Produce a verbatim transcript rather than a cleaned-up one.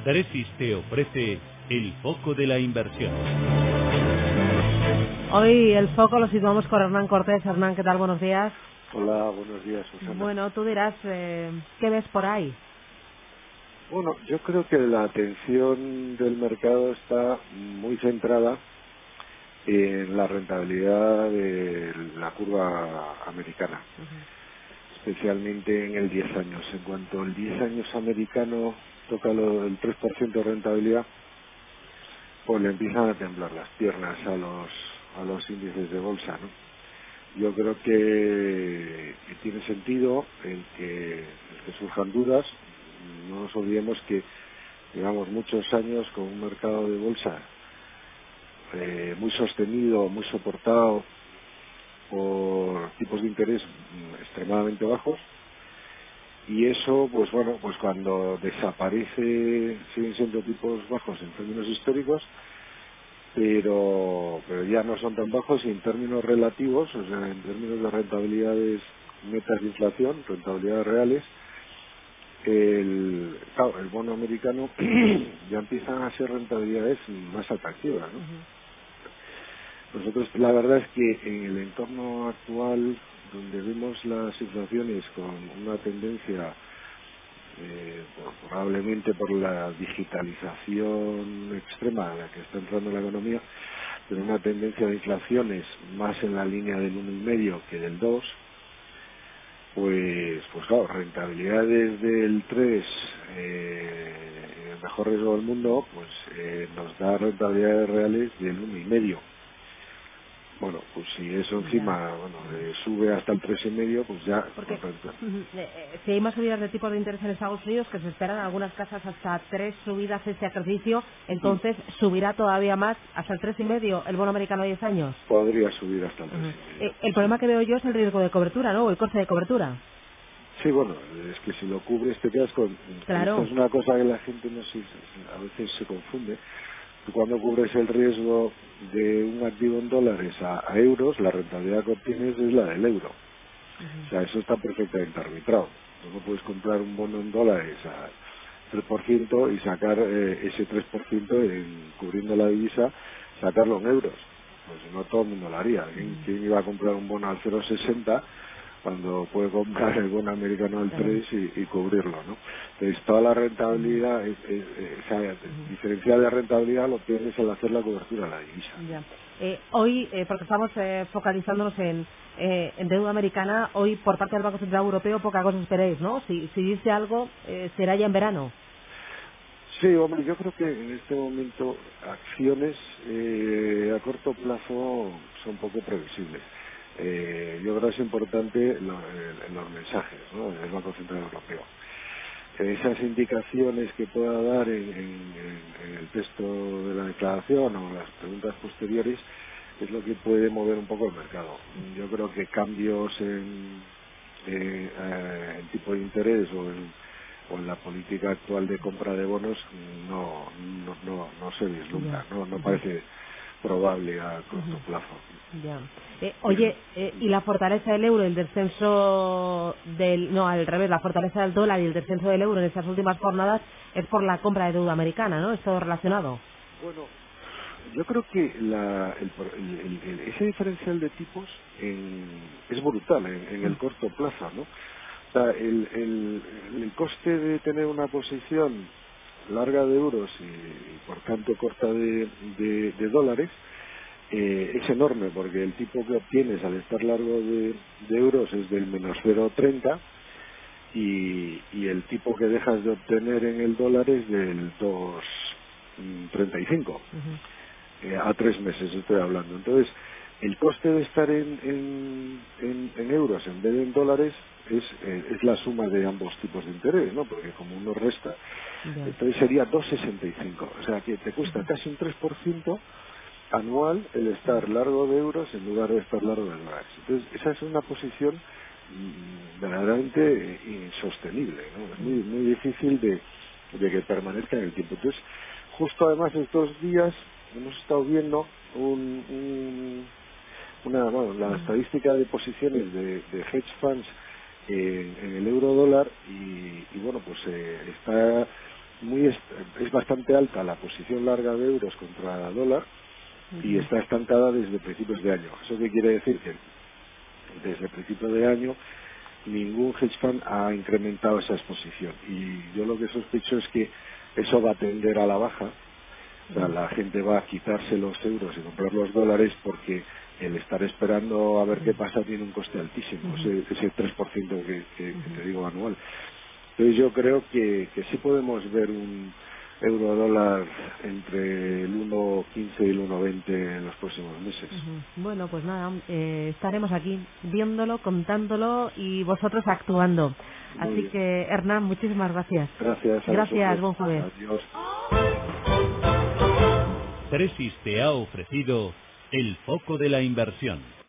Andresis te ofrece el foco de la inversión. Hoy el foco lo situamos con Hernán Cortés. Hernán, ¿qué tal? Buenos días. Hola, buenos días, Susana. Bueno, tú dirás, eh, ¿qué ves por ahí? Bueno, yo creo que la atención del mercado está muy centrada en la rentabilidad de la curva americana, Uh-huh. especialmente en el diez años. En cuanto el diez años americano toca lo, el tres por ciento de rentabilidad, pues le empiezan a temblar las piernas a los a los índices de bolsa, ¿no? Yo creo que, que tiene sentido el que, el que surjan dudas. No nos olvidemos que llevamos muchos años con un mercado de bolsa eh, muy sostenido, muy soportado por tipos de interés mm, extremadamente bajos, y eso, pues bueno, pues cuando desaparece siguen siendo tipos bajos en términos históricos, pero pero ya no son tan bajos, y en términos relativos, o sea, en términos de rentabilidades netas de inflación, rentabilidades reales, el, claro, el bono americano ya empiezan a ser rentabilidades más atractivas, ¿no? Uh-huh. Nosotros, la verdad es que en el entorno actual, donde vemos las inflaciones con una tendencia, eh, por- probablemente por la digitalización extrema a la que está entrando la economía, pero una tendencia de inflaciones más en la línea del uno y medio que del dos, pues, pues claro, rentabilidades del tres, eh, el mejor riesgo del mundo, pues eh, nos da rentabilidades reales del uno y medio. Bueno, pues si eso Ya. encima, bueno, eh, sube hasta el tres y medio, pues ya Porque con renta. uh-huh, eh, eh, si hay más subidas de tipos de interés en Estados Unidos, que se esperan algunas casas hasta tres subidas este ejercicio, Mm, entonces subirá todavía más hasta el tres y medio el bono americano a diez años. Podría subir hasta el tres Uh-huh. y medio, Eh, el sí. problema que veo yo es el riesgo de cobertura, ¿no? O el coste de cobertura. Sí, bueno, es que si lo cubres te quedas con... Esta Claro. es una cosa que la gente no se, a veces se confunde. Tú cuando cubres el riesgo de un activo en dólares a, a euros, la rentabilidad que obtienes es la del euro. O sea, Uh-huh. eso está perfectamente arbitrado. Tú no puedes comprar un bono en dólares a tres por ciento y sacar eh, ese tres por ciento en, cubriendo la divisa, sacarlo en euros. Pues si no, todo el mundo lo haría. ¿Quién, Uh-huh. quién iba a comprar un bono al cero coma sesenta cuando puede comprar el bono americano al Claro. tres y, y cubrirlo, ¿no? Entonces, toda la rentabilidad, es, es- es- o sea, el Uh-huh. diferencial de rentabilidad lo tienes al hacer la cobertura de la divisa. Ya. Eh, hoy, eh, porque estamos eh, focalizándonos en, eh, en deuda americana, hoy por parte del Banco Central Europeo poca cosa esperéis, ¿no? Si, si dice algo, eh, será ya en verano. Sí, hombre, yo creo que en este momento acciones eh, a corto plazo son poco previsibles. Eh, yo creo que es importante lo- el- los mensajes, ¿no?, del Banco Central Europeo. Eh, Esas indicaciones que pueda dar en, en- en- en el texto de la declaración o las preguntas posteriores es lo que puede mover un poco el mercado. Yo creo que cambios en, eh, eh, en tipo de interés o en, o en la política actual de compra de bonos no, no, no, no se Ya. vislumbra, no, no Ujú. parece probable a corto Ujú. plazo. Ya. Eh, oye, eh, ¿y la fortaleza del euro, el descenso del... No, al revés, la fortaleza del dólar y el descenso del euro en estas últimas jornadas es por la compra de deuda americana, ¿no? ¿Es todo relacionado? Bueno, yo creo que la, el, por- el- el- el- ese diferencial de tipos en- es brutal en, en el corto plazo, ¿no? O sea, el, el, el coste de tener una posición larga de euros y, y por tanto corta de, de- de dólares eh, es enorme, porque el tipo que obtienes al estar largo de, de euros es del menos cero coma treinta, y, y el tipo que dejas de obtener en el dólar es del dos coma treinta y cinco, Ujú. eh, a tres meses estoy hablando. Entonces, el coste de estar en, en, en- en euros en vez de en dólares es, eh, es la suma de ambos tipos de interés, ¿no? Porque como uno resta, Ya. entonces sería dos coma sesenta y cinco. O sea que te cuesta casi un tres por ciento anual el estar largo de euros en lugar de estar largo de dólares. Entonces, esa es una posición mm, verdaderamente eh, insostenible, ¿no? Es muy, muy difícil de, de que permanezca en el tiempo. Entonces, justo además estos días hemos estado viendo un, un- una, bueno, la estadística de posiciones de, de hedge funds en, en el euro dólar, y, y bueno, pues eh, está muy est- es bastante alta la posición larga de euros contra dólar y está estancada desde principios de año. ¿Eso qué quiere decir? Que desde principio de año ningún hedge fund ha incrementado esa exposición. Y yo lo que sospecho es que eso va a tender a la baja. O sea, la gente va a quitarse los euros y comprar los dólares porque el estar esperando a ver qué pasa tiene un coste altísimo, ese, ese tres por ciento que, que, que te digo anual. Entonces yo creo que, que sí podemos ver un euro dólar entre el uno quince y el uno veinte en los próximos meses. Uh-huh. Bueno, pues nada, eh, estaremos aquí viéndolo, contándolo y vosotros actuando. Muy Así bien. que, Hernán, muchísimas gracias. Gracias a Gracias, vosotros. buen jueves. Adiós. Tresis te ha ofrecido el foco de la inversión.